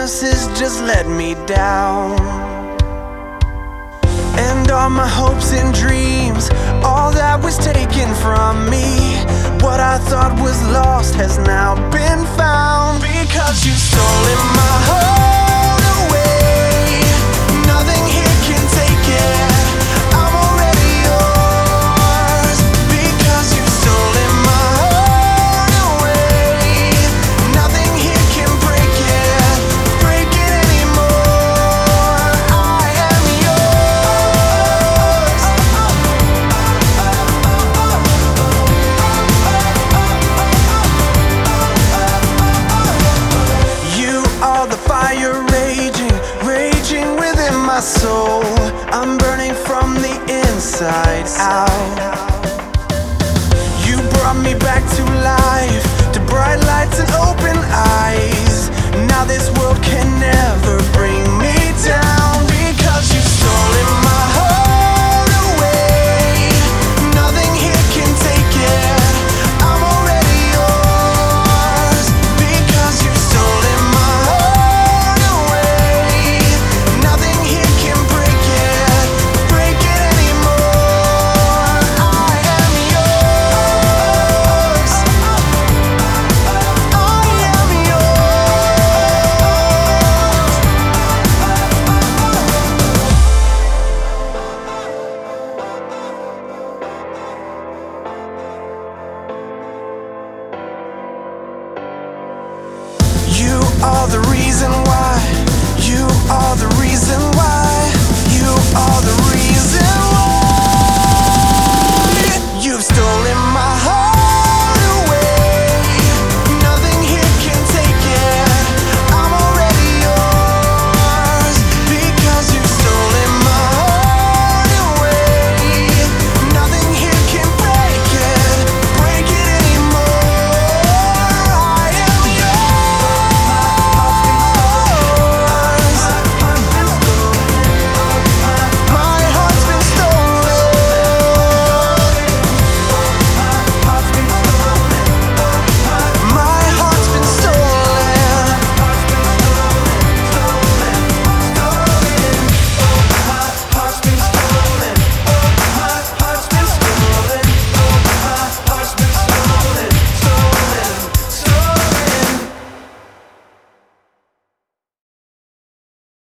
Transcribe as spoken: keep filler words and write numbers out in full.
promises just let me down. And all my hopes and dreams, all that was taken from me. What I thought was lost has now been found. Because you've stolen my heart away, nothing here can take it. I'm already yours. Because you've stolen my heart away, nothing here can break it, break it anymore. I am yours. You are the fire raging, raging within my soul. I'm burning from the inside out. You brought me back to life, to bright lights and open eyes. Now this world can never